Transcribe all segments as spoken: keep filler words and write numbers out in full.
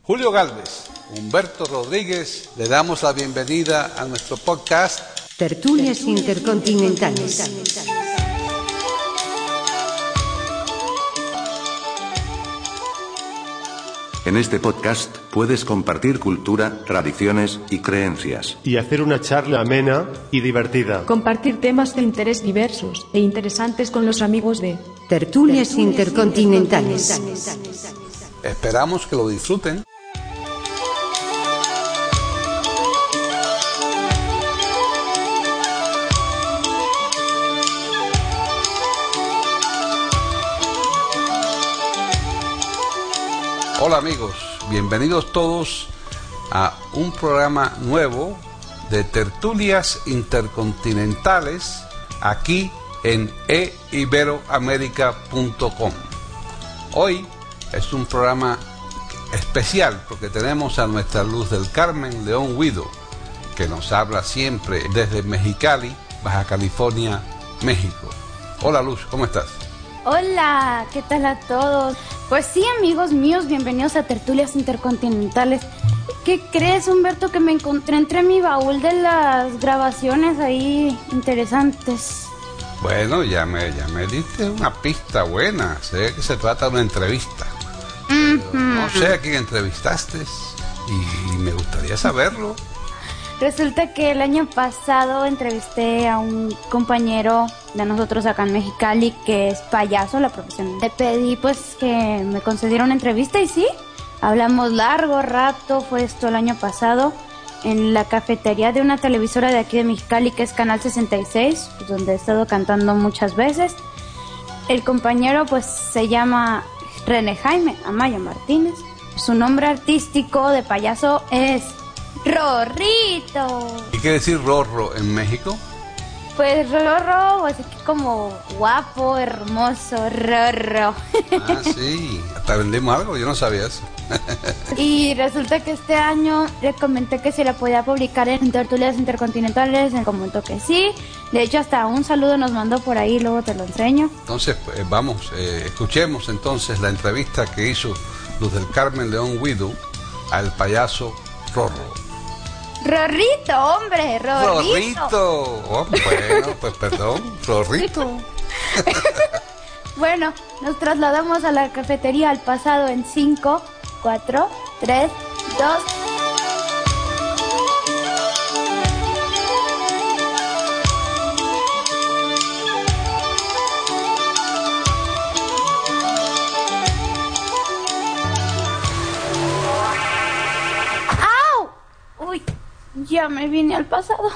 Julio Galvez, Humberto Rodríguez, le damos la bienvenida a nuestro podcast Tertulias Intercontinentales. En este podcast puedes compartir cultura, tradiciones y creencias. Y hacer una charla amena y divertida. Compartir temas de interés diversos e interesantes con los amigos de Tertulias Intercontinentales. Esperamos que lo disfruten. Hola amigos, bienvenidos todos a un programa nuevo de Tertulias Intercontinentales aquí en e iberoamerica punto com. Hoy es un programa especial porque tenemos a nuestra Luz del Carmen León Guido, que nos habla siempre desde Mexicali, Baja California, México. Hola Luz, ¿cómo estás? Hola, ¿qué tal a todos? Pues sí, amigos míos, bienvenidos a Tertulias Intercontinentales. ¿Qué crees, Humberto, que me encontré entre mi baúl de las grabaciones ahí interesantes? Bueno, ya me, ya me diste una pista buena. Sé que se trata de una entrevista. Mm-hmm. No sé a quién entrevistaste y me gustaría saberlo. Resulta que el año pasado entrevisté a un compañero de nosotros acá en Mexicali que es payaso, la profesión. Le pedí pues que me concediera una entrevista y sí, hablamos largo rato, fue esto el año pasado, en la cafetería de una televisora de aquí de Mexicali que es Canal sesenta y seis, donde he estado cantando muchas veces. El compañero pues se llama René Jaime Amaya Martínez. Su nombre artístico de payaso es Rorrito. ¿Y qué decir Rorro en México? Pues Rorro, así que como guapo, hermoso, Rorro. Ah, sí, hasta vendemos algo, yo no sabía eso. Y resulta que este año le comenté que si la podía publicar en Tertulias Intercontinentales, me comentó que sí. De hecho, hasta un saludo nos mandó por ahí, luego te lo enseño. Entonces, pues, vamos, eh, escuchemos entonces la entrevista que hizo Luz del Carmen León Guido al payaso Rorro. Rorrito, hombre, Rorrito. Rorrito. Oh, bueno, pues perdón, Rorrito. Bueno, nos trasladamos a la cafetería al pasado en cinco, cuatro, tres, dos. ¡Au! Uy, ya me vine al pasado.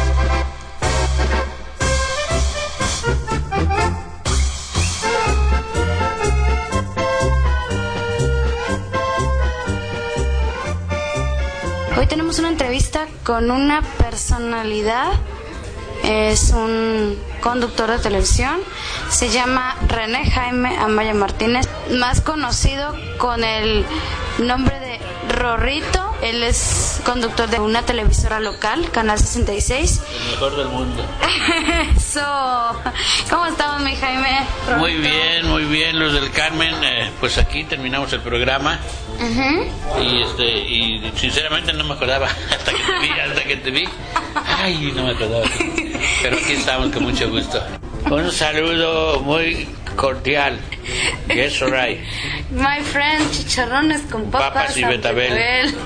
Hoy tenemos una entrevista con una personalidad, es un conductor de televisión, se llama René Jaime Amaya Martínez, más conocido con el nombre de Rorrito. Él es conductor de una televisora local, Canal sesenta y seis. El mejor del mundo. Eso. ¿Cómo estamos, mi Jaime? Rorrito. Muy bien, muy bien, Luz del Carmen. Eh, pues aquí terminamos el programa. Uh-huh. Y este y sinceramente no me acordaba hasta que te vi, hasta que te vi. Ay, no me acordaba. Pero aquí estamos con mucho gusto. Un saludo muy cordial. Yes, right. My friend, chicharrones con papas, papas y betabel.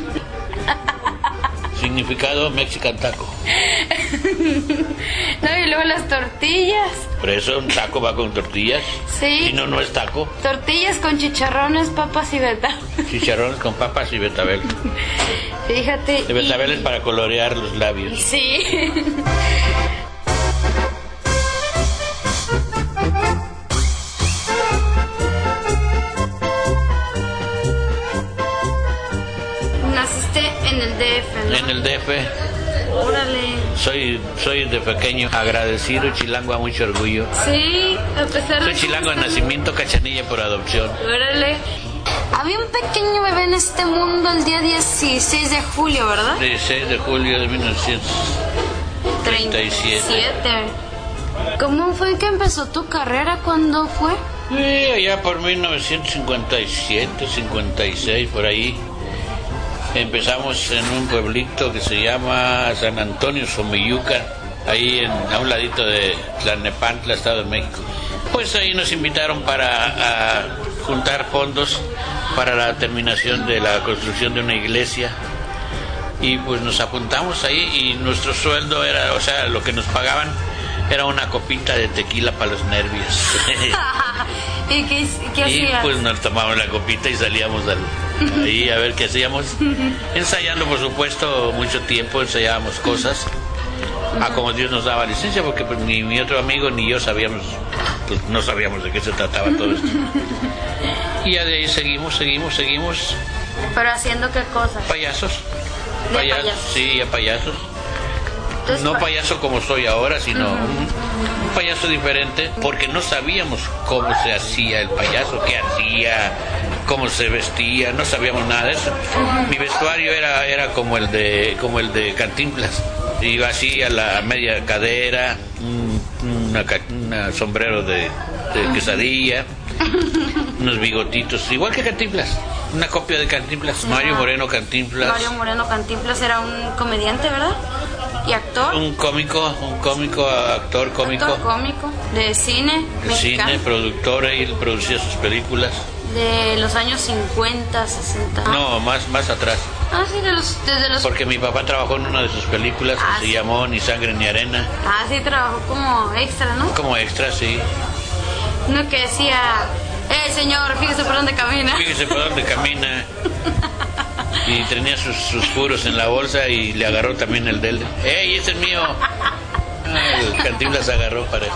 Significado Mexican taco. No, y luego las tortillas. Por eso un taco va con tortillas. Sí. Si no, no es taco. Tortillas con chicharrones, papas y betabel. Chicharrones con papas y betabel. Fíjate. El betabel y... es para colorear los labios. Sí. Naciste en el D F, ¿no? En el D F. Órale. Soy, soy de pequeño agradecido, chilango a mucho orgullo. Sí, a pesar de... Soy chilango de nacimiento, cachanilla por adopción. Órale. Había un pequeño bebé en este mundo el día dieciséis de julio, ¿verdad? dieciséis de julio de mil novecientos treinta y siete. ¿Cómo fue que empezó tu carrera? ¿Cuándo fue? Sí, allá por mil novecientos cincuenta y siete, cincuenta y seis, por ahí. Empezamos en un pueblito que se llama San Antonio Someyuca, ahí en, a un ladito de Tlalnepantla, Estado de México. Pues ahí nos invitaron para a juntar fondos para la terminación de la construcción de una iglesia. Y pues nos apuntamos ahí y nuestro sueldo era, o sea, lo que nos pagaban era una copita de tequila para los nervios. ¿Y qué, qué Y hacías? pues nos tomábamos la copita y salíamos al, ahí a ver qué hacíamos. Ensayando, por supuesto, mucho tiempo, ensayábamos cosas. A como Dios nos daba licencia, porque pues, ni mi otro amigo ni yo sabíamos, pues, no sabíamos de qué se trataba todo esto. Y ya de ahí seguimos, seguimos, seguimos. ¿Pero haciendo qué cosas? Payasos. ¿De Payasos, payasos? sí, a payasos. Entonces, No pa- payaso como soy ahora, sino un, un payaso diferente, porque no sabíamos cómo se hacía el payaso, qué hacía, cómo se vestía, no sabíamos nada de eso. Mi vestuario era era como el de como el de Cantinflas. Iba así a la media cadera, un una, ca- una sombrero de, de quesadilla, unos bigotitos, igual que Cantinflas, una copia de Cantinflas, Mario Moreno Cantinflas. Mario Moreno Cantinflas era un comediante, ¿verdad? Y actor. Un cómico, un cómico, actor cómico. Actor cómico. De cine De mexicano. cine, productor, él producía sus películas. De los años cincuenta, sesenta. No, más más atrás. Ah, sí, de los, desde los... Porque mi papá trabajó en una de sus películas Ah, que se sí. llamó Ni Sangre ni Arena. Ah, sí, trabajó como extra, ¿no? Como extra, sí. Uno que decía, eh, señor, fíjese por dónde camina. Fíjese por dónde camina. Y tenía sus, sus puros en la bolsa y le agarró también el del. ¡Ey, ese es mío! Ah, el Cantinflas agarró para él.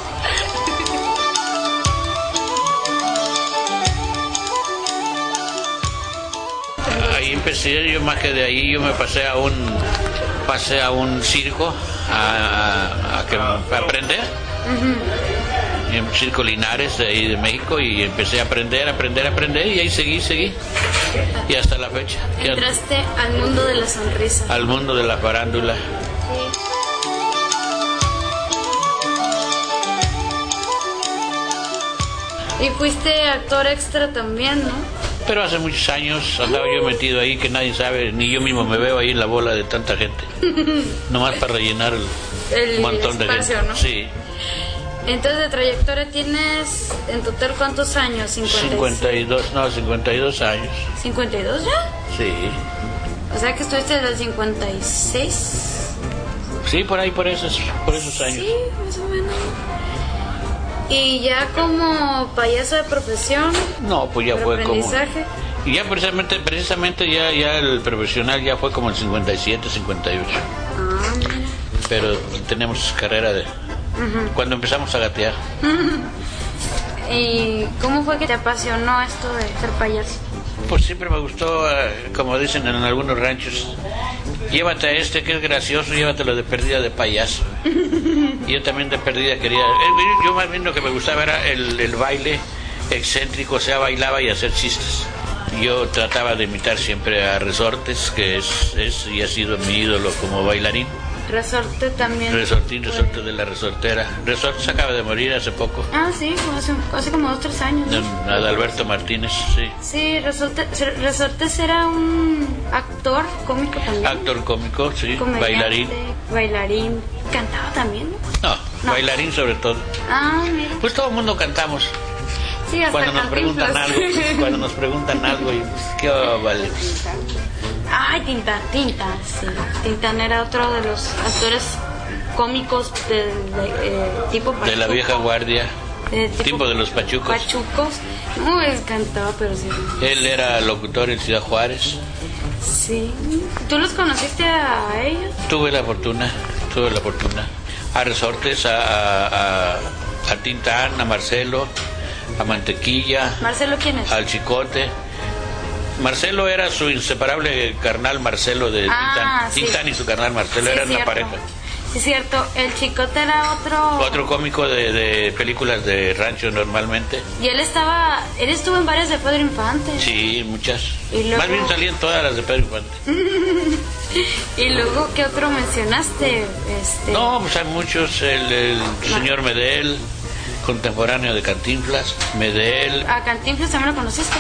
Ahí empecé, yo más que de ahí yo me pasé a un pasé a un circo a, a, a que- a aprender. En un circo Linares de ahí de México, y empecé a aprender, aprender, aprender, y ahí seguí, seguí. Y hasta la fecha. Ya- Entraste al mundo de la sonrisa. al mundo de la farándula. Y fuiste actor extra también, ¿no? Pero hace muchos años andaba yo metido ahí que nadie sabe, ni yo mismo me veo ahí en la bola de tanta gente. Nomás para rellenar el, El montón de espacio, gente. ¿no? Sí, Entonces, de trayectoria tienes en total cuántos años? cincuenta y dos, no, cincuenta y dos años. ¿cincuenta y dos ya? Sí. O sea que estuviste desde el cincuenta y seis. Sí, por ahí, por esos, por esos años. Sí, más o menos. Y ya como payaso de profesión, No, pues ya por fue como... aprendizaje. Y ya precisamente, precisamente ya, ya el profesional ya fue como el cincuenta y siete, cincuenta y ocho. Ah, mira. Pero tenemos carrera de... Cuando empezamos a gatear. ¿Y cómo fue que te apasionó esto de ser payaso? Pues siempre me gustó, eh, como dicen en algunos ranchos, llévate a este que es gracioso, llévatelo de perdida de payaso. Y yo también de perdida quería... eh, Yo más bien lo que me gustaba era el, el baile excéntrico, o sea, bailaba y hacer chistes. Yo trataba de imitar siempre a Resortes, que es, es y ha sido mi ídolo como bailarín. Resorte también. Resortín, Resorte de la Resortera. Resortes acaba de morir hace poco. Ah, sí, como hace, hace como dos, tres años. ¿no? Don Adalberto Martínez, sí. Sí, Resorte, Resortes era un actor cómico también. Actor cómico, sí. Comediante, Bailarín. Bailarín. Cantaba también, ¿no? No, No. bailarín sobre todo. Ah, mira. Pues todo el mundo cantamos. Sí, hasta Cuando nos preguntan Cantinflas. algo, cuando nos preguntan algo, y pues, qué vale. Ay, Tintán, Tintán, sí. Tintán era otro de los actores cómicos de, de, eh, tipo De la Pachuco. vieja guardia, Eh, tipo de los pachucos. Pachucos. No, es cantaba, pero sí. Él era locutor en Ciudad Juárez. Sí. ¿Tú los conociste a ellos? Tuve la fortuna, tuve la fortuna. A Resortes, a, a, a, a Tintán, a Marcelo, a Mantequilla, Marcelo, ¿quién es? al Chicote. Marcelo era su inseparable carnal Marcelo de Ah, Tintán. sí. Tintán y su carnal Marcelo Sí, eran es una cierto. pareja. Sí, es cierto. El Chicote era otro... Otro cómico de, de películas de rancho normalmente. Y él estaba... Él estuvo en varias de Pedro Infante. Sí, muchas. Y luego- Más bien salían todas las de Pedro Infante. Y luego, ¿qué otro mencionaste? Este... No, pues hay muchos. El, el señor Medel, contemporáneo de Cantinflas. Medel. A Cantinflas también lo conociste.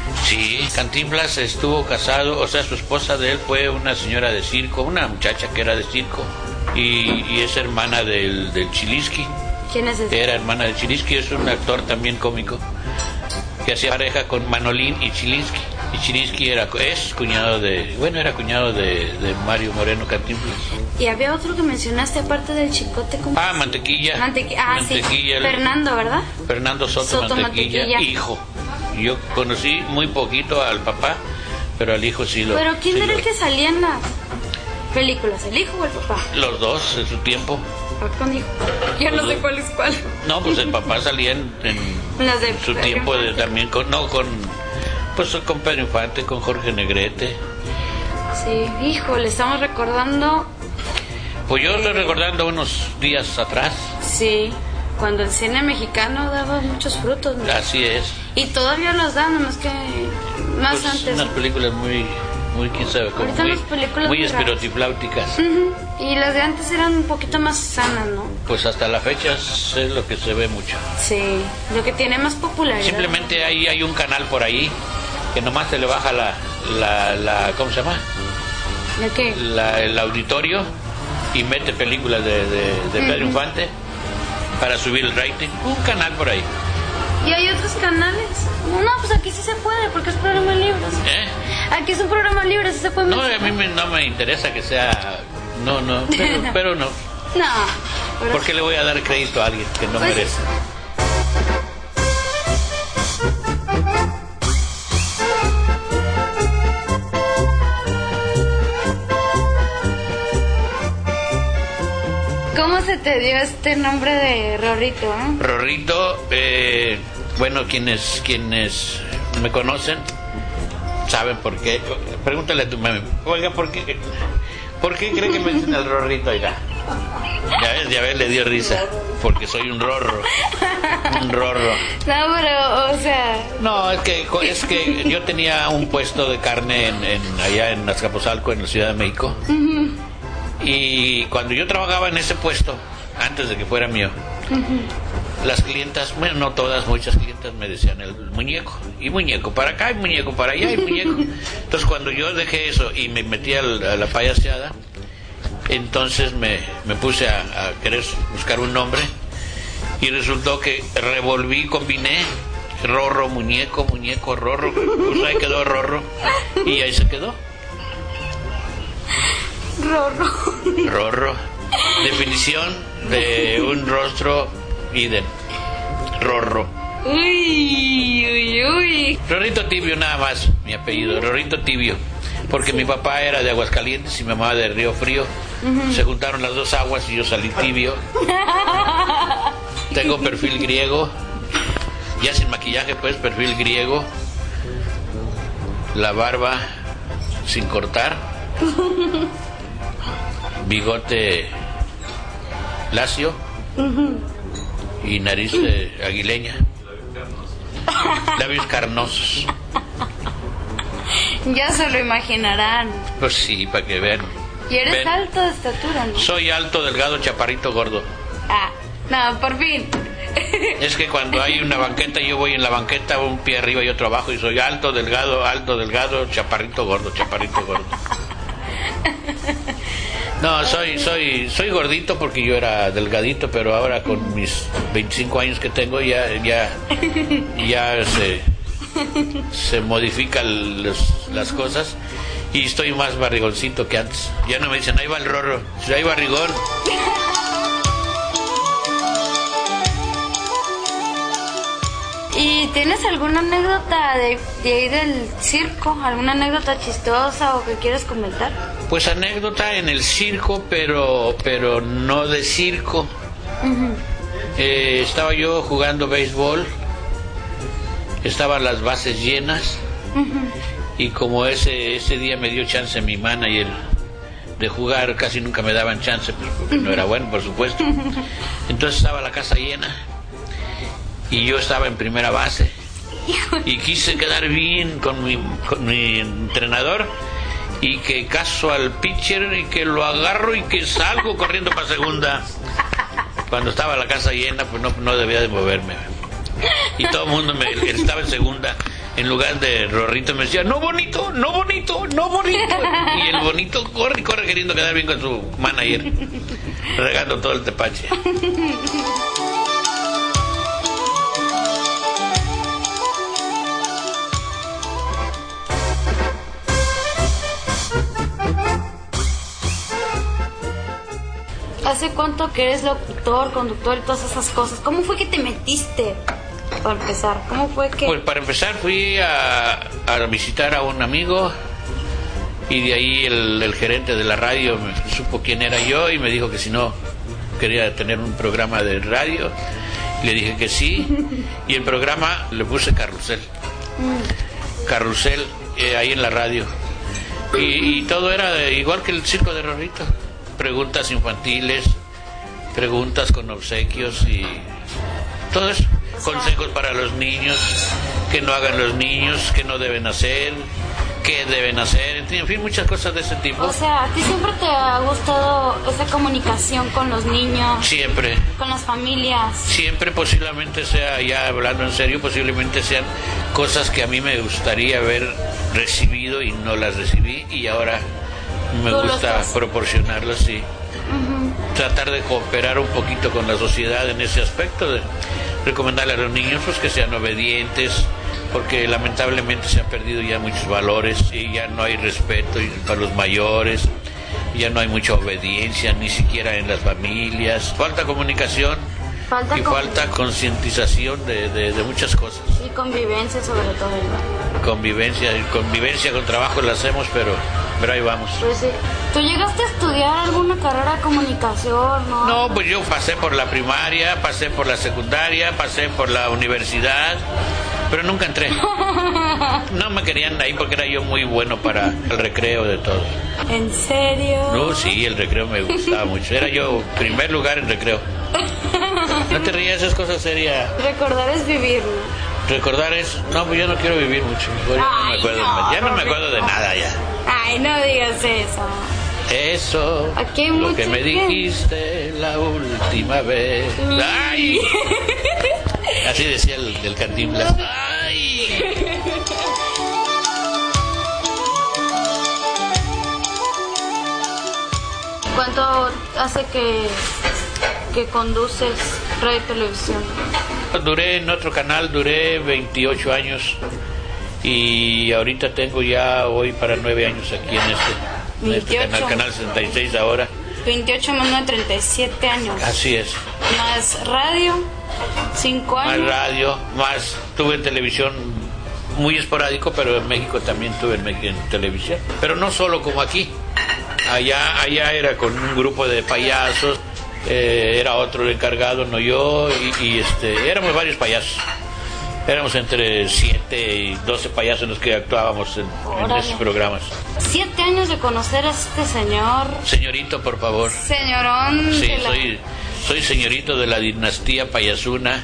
Sí, Cantinflas estuvo casado, o sea, su esposa de él fue una señora de circo, una muchacha que era de circo, y, y es hermana del, del Chilinsky. ¿Quién es ese? Era hermana de Chilinsky, es un actor también cómico, que hacía pareja con Manolín y Chilinsky. Y Chilinsky era, es cuñado de, bueno, era cuñado de, de Mario Moreno Cantinflas. Y había otro que mencionaste aparte del Chicote. ¿Cómo? Ah, Mantequilla. Mantequi ah, Mantequilla, sí. Fernando, ¿verdad? Fernando Soto, Soto Mantequilla, Mantequilla, hijo. Yo conocí muy poquito al papá, pero al hijo sí lo... ¿Pero quién sí era lo... el que salía en las películas, el hijo o el papá? Los dos en su tiempo. Con hijo. Yo no sé cuál es cuál. No, pues el papá salía en, en las de su tiempo de, también con, no, con, pues con Pedro Infante, con Jorge Negrete. Sí, hijo, le estamos recordando. Pues yo estoy recordando unos días atrás. Sí, cuando el cine mexicano daba muchos frutos, ¿no? Así es. Y todavía los dan, nomás que más pues antes. Unas películas muy, muy, quién sabe, como ahorita muy, las películas muy muy espirotifláuticas. Uh-huh. Y las de antes eran un poquito más sanas, ¿no? Pues hasta la fecha es lo que se ve mucho. Sí, lo que tiene más popularidad. Simplemente ahí hay un canal por ahí que nomás se le baja la, la, la ¿cómo se llama? ¿De qué? La, el auditorio y mete películas de, de, de Pedro uh-huh. Infante para subir el rating. Un canal por ahí. ¿Y hay otros canales? No, pues aquí sí se puede, porque es programa libre. ¿Eh? Aquí es un programa libre, sí se puede. No, a mí me, no me interesa que sea... No, no, pero, pero no. No. Pero... ¿Por qué le voy a dar crédito a alguien que no pues... merece? ¿Cómo se te dio este nombre de Rorrito? ¿eh? Rorrito, eh, bueno, quienes quienes me conocen saben por qué. Pregúntale a tu mami. Oiga, ¿por qué, ¿por qué cree que me dicen el Rorrito? Oiga, ya ves, ya ves, le dio risa. Porque soy un rorro. Un rorro. No, pero, o sea... No, es que, es que yo tenía un puesto de carne en, en, allá en Azcapotzalco, en la Ciudad de México. Uh-huh. Y cuando yo trabajaba en ese puesto, antes de que fuera mío, uh-huh. las clientas, bueno, no todas, muchas clientas me decían el muñeco, y muñeco para acá, y muñeco para allá, y muñeco. Entonces cuando yo dejé eso y me metí a la, a la payaseada, entonces me, me puse a, a querer buscar un nombre, y resultó que revolví, combiné Rorro, muñeco, muñeco, Rorro, pues ahí quedó Rorro, y ahí se quedó. Rorro. Rorro. Definición de un rostro idem. Rorro. Uy, uy, uy. Rorrito Tibio nada más, mi apellido, Rorrito Tibio. Porque sí. Mi papá era de Aguascalientes y mi mamá de Río Frío. Uh-huh. Se juntaron las dos aguas y yo salí tibio. Tengo perfil griego. Ya sin maquillaje, pues, perfil griego. La barba sin cortar. Bigote lacio. Uh-huh. Y nariz eh, aguileña. Labios carnosos. Ya se lo imaginarán. Pues sí, para que vean. Y eres ¿Ven? Alto de estatura, ¿no? Soy alto, delgado, chaparrito, gordo. Ah, no, por fin. Es que cuando hay una banqueta, yo voy en la banqueta, un pie arriba y otro abajo, y soy alto, delgado, alto, delgado, chaparrito, gordo, chaparrito, gordo. No, soy soy soy gordito porque yo era delgadito, pero ahora con mis veinticinco años que tengo ya ya ya se se modifican los, las cosas y estoy más barrigoncito que antes. Ya no me dicen, ahí va el Rorro, ahí va barrigón. ¿Y tienes alguna anécdota de, de ahí del circo? ¿Alguna anécdota chistosa o que quieras comentar? Pues anécdota en el circo, pero pero no de circo. Uh-huh. Eh, estaba yo jugando béisbol, estaban las bases llenas, uh-huh. y como ese ese día me dio chance mi manager de jugar, casi nunca me daban chance, pues porque uh-huh. no era bueno, por supuesto. Entonces estaba la casa llena. Y yo estaba en primera base y quise quedar bien con mi, con mi entrenador y que caso al pitcher y que lo agarro y que salgo corriendo para segunda. Cuando estaba la casa llena, pues no, no debía de moverme. Y todo el mundo me, estaba en segunda en lugar de Rorrito me decía, no bonito, no bonito, no bonito. Y el bonito corre y corre queriendo quedar bien con su manager, regando todo el tepache. ¿Hace cuánto que eres locutor, conductor y todas esas cosas? ¿Cómo fue que te metiste? Para empezar, ¿cómo fue que...? Pues para empezar fui a, a visitar a un amigo y de ahí el, el gerente de la radio me supo quién era yo y me dijo que si no quería tener un programa de radio. Le dije que sí y el programa le puse Carrusel. Mm. Carrusel eh, ahí en la radio. Y, y todo era de, igual que el circo de Rorrito. Preguntas infantiles, preguntas con obsequios y todo eso. Consejos para los niños, que no hagan los niños, que no deben hacer, qué deben hacer, en fin, muchas cosas de ese tipo. O sea, ¿a ti siempre te ha gustado esa comunicación con los niños? Siempre. Con las familias. Siempre, posiblemente sea, ya hablando en serio, posiblemente sean cosas que a mí me gustaría haber recibido y no las recibí y ahora me gusta proporcionarlas, sí. Uh-huh. Tratar de cooperar un poquito con la sociedad en ese aspecto, de recomendarle a los niños pues que sean obedientes, porque lamentablemente se han perdido ya muchos valores y ya no hay respeto para los mayores, ya no hay mucha obediencia, ni siquiera en las familias. Falta comunicación falta y con... falta concientización de, de, de muchas cosas. Y convivencia sobre todo. ¿No? Convivencia, convivencia con trabajo la hacemos, pero, pero ahí vamos. Pues sí. ¿Tú llegaste a estudiar alguna carrera de comunicación? No, no, pues yo pasé por la primaria, pasé por la secundaria, pasé por la universidad, pero nunca entré. No me querían ahí porque era yo muy bueno para el recreo de todo. ¿En serio? No, sí, el recreo me gustaba mucho. Era yo primer lugar en recreo. No te rías, esas cosas serias. Recordar es vivir, ¿no? Recordar es... No, pues yo no quiero vivir mucho. Ya no me acuerdo, no, ya no me acuerdo de nada ya. Ay, no digas eso. Eso, aquí hay lo que me dijiste la última vez. ¡Ay! Así decía el, el Cantinflas. ¡Ay! ¿Cuánto hace que, que conduces radio y televisión? Duré en otro canal, duré veintiocho años y ahorita tengo ya hoy para nueve años aquí en este, en este canal, canal sesenta y seis ahora. veintiocho más nueve, treinta y siete años. Así es. Más radio, cinco años. Más radio, más tuve en televisión muy esporádico, pero en México también tuve en, en televisión. Pero no solo como aquí. Allá, allá era con un grupo de payasos. Eh, era otro el encargado, no yo, y, y este, éramos varios payasos. Éramos entre siete y doce payasos los que actuábamos en, en esos programas. Siete años de conocer a este señor. Señorito, por favor. Señorón. Sí, la... soy, soy señorito de la dinastía payasuna,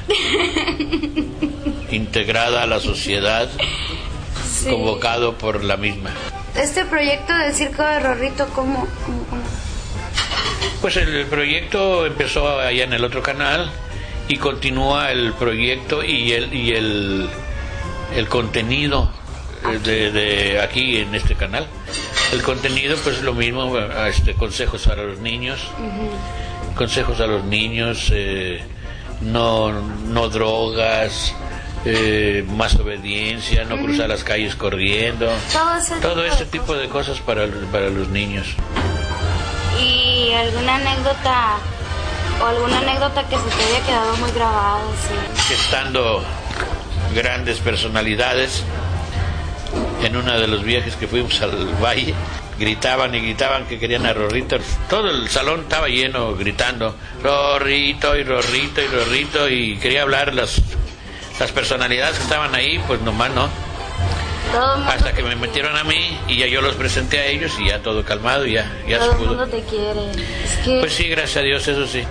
integrada a la sociedad, sí. Convocado por la misma. Este proyecto del circo de Rorrito, ¿cómo, cómo, cómo? Pues el proyecto empezó allá en el otro canal y continúa el proyecto y el y el, el contenido de, de aquí en este canal. El contenido pues lo mismo, este, consejos para los niños, uh-huh. consejos a los niños, eh, no, no drogas, eh, más obediencia, no uh-huh. cruzar las calles corriendo, todo, ese todo tipo, este de tipo de cosas para, para los niños. ¿Y alguna anécdota o alguna anécdota que se te haya quedado muy grabada? Sí. Estando grandes personalidades en uno de los viajes que fuimos al valle, gritaban y gritaban que querían a Rorrito. Todo el salón estaba lleno gritando Rorrito y Rorrito y Rorrito, y quería hablar las, las personalidades que estaban ahí, pues nomás no. Hasta que me metieron a mí y ya yo los presenté a ellos y ya todo calmado y ya, ya todo se pudo. Todo el mundo te quiere. Es que... Pues sí, gracias a Dios, eso sí.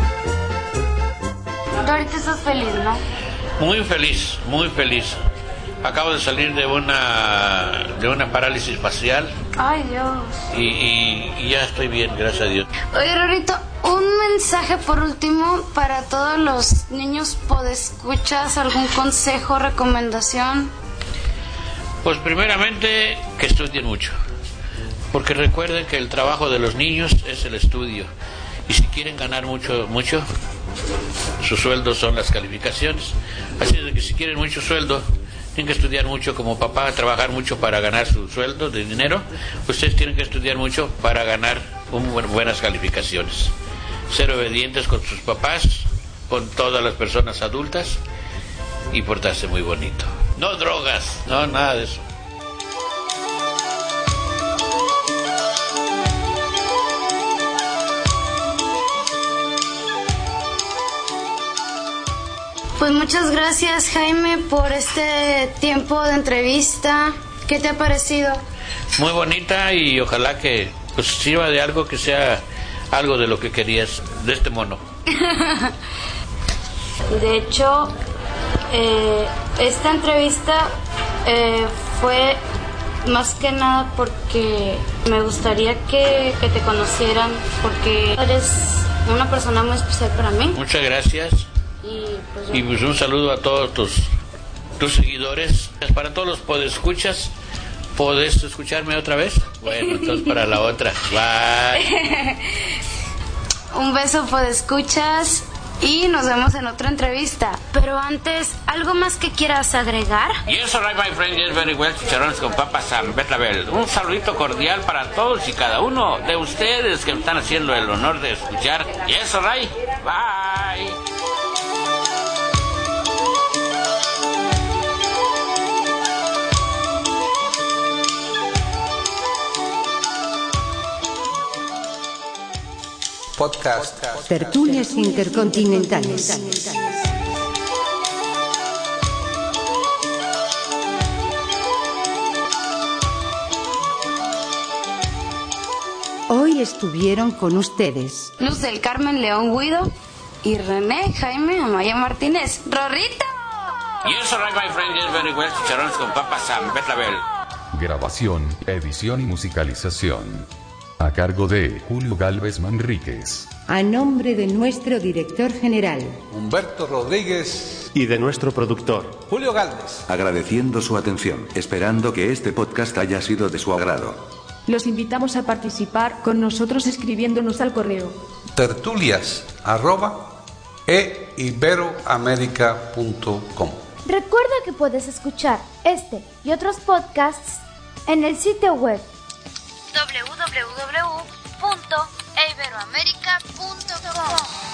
Tú ahorita estás feliz, ¿no? Muy feliz, muy feliz. Acabo de salir de una de una parálisis facial. Ay, Dios. Y, y, y ya estoy bien, gracias a Dios. Oye, Rorrito, un mensaje por último para todos los niños podescuchas, algún consejo, recomendación. Pues primeramente que estudien mucho, porque recuerden que el trabajo de los niños es el estudio, y si quieren ganar mucho, mucho, su sueldo son las calificaciones. Así es de que si quieren mucho sueldo, tienen que estudiar mucho como papá, trabajar mucho para ganar su sueldo de dinero. Ustedes tienen que estudiar mucho para ganar un buen, buenas calificaciones. Ser obedientes con sus papás, con todas las personas adultas, y portarse muy bonito. No drogas, no nada de eso. Pues muchas gracias, Jaime, por este tiempo de entrevista. ¿Qué te ha parecido? Muy bonita, y ojalá que pues sirva de algo, que sea algo de lo que querías, de este mono. De hecho, eh, esta entrevista eh, fue más que nada porque me gustaría que, que te conocieran, porque eres una persona muy especial para mí. Muchas gracias. Y pues, Y pues un saludo a todos tus, tus seguidores. Para todos los podescuchas, ¿podés escucharme otra vez? Bueno, entonces para la otra. Bye. Un beso, podescuchas, y nos vemos en otra entrevista. Pero antes, ¿algo más que quieras agregar? Yes, all right, my friend. Yes, very well. Chicharrones con papas and betabel. Un saludito cordial para todos y cada uno de ustedes que me están haciendo el honor de escuchar. Yes, all right. Bye. Podcast. Tertulias intercontinentales. Hoy estuvieron con ustedes Luz del Carmen León Guido y René Jaime Amaya Martínez. ¡Rorrito! Yes, all right, my friend. Yes, very well. Chicharrones con papas and betabel. Grabación, edición y musicalización a cargo de Julio Galvez Manríquez. a nombre de nuestro director general, Humberto Rodríguez, y de nuestro productor, Julio Galvez. Agradeciendo su atención, esperando que este podcast haya sido de su agrado. Los invitamos a participar con nosotros escribiéndonos al correo Tertulias arroba e iberoamerica punto com. Recuerda que puedes escuchar este y otros podcasts en el sitio web doble u doble u doble u punto e iberoamerica punto com.